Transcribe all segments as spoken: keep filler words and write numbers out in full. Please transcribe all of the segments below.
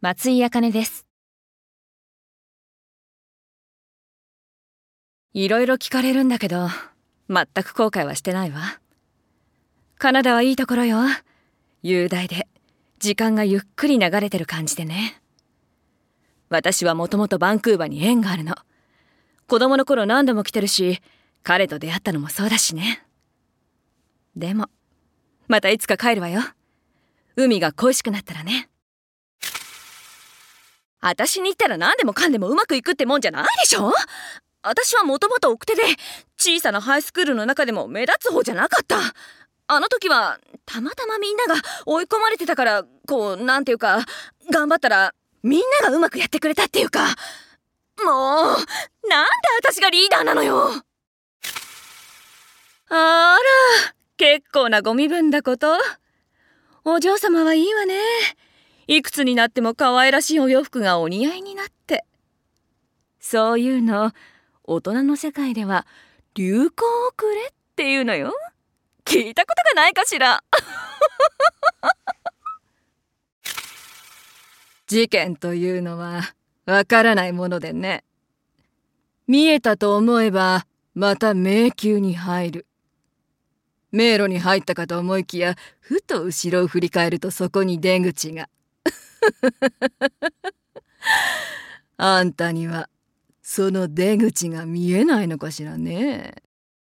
松井茜です。いろいろ聞かれるんだけど、全く後悔はしてないわ。カナダはいいところよ。雄大で、時間がゆっくり流れてる感じでね。私はもともとバンクーバーに縁があるの。子供の頃何度も来てるし、彼と出会ったのもそうだしね。でも、またいつか帰るわよ。海が恋しくなったらね。私に言ったら何でもかんでもうまくいくってもんじゃないでしょ。私はもともと奥手で、小さなハイスクールの中でも目立つ方じゃなかった。あの時はたまたまみんなが追い込まれてたから、こうなんていうか、頑張ったらみんながうまくやってくれたっていうか。もうなんで私がリーダーなのよ。あら、結構なご身分だこと。お嬢様はいいわね。いくつになっても可愛らしいお洋服がお似合いになって。そういうの大人の世界では流行遅れっていうのよ。聞いたことがないかしら。事件というのはわからないものでね。見えたと思えばまた迷宮に入る。迷路に入ったかと思いきや、ふと後ろを振り返るとそこに出口が。あんたにはその出口が見えないのかしらね。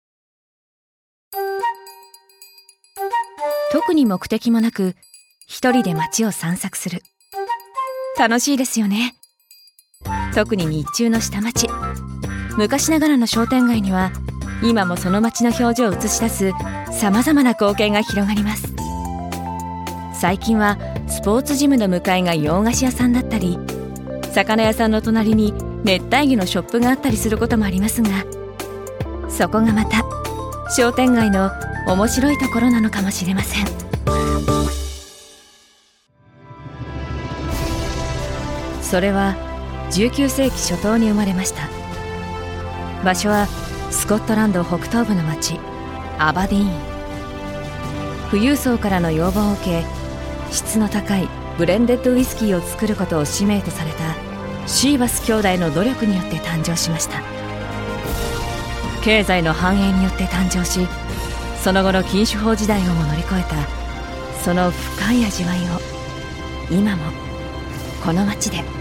特に目的もなく一人で街を散策する。楽しいですよね。特に日中の下町。昔ながらの商店街には今もその街の表情を映し出すさまざまな光景が広がります。最近はスポーツジムの向かいが洋菓子屋さんだったり、魚屋さんの隣に熱帯魚のショップがあったりすることもありますが、そこがまた商店街の面白いところなのかもしれません。それはじゅうきゅうせいき初頭に生まれました。場所はスコットランド北東部の町アバディーン。富裕層からの要望を受け、質の高いブレンデッドウイスキーを作ることを使命とされたシーバス兄弟の努力によって誕生しました。経済の繁栄によって誕生し、その後の禁酒法時代をも乗り越えたその深い味わいを今もこの町で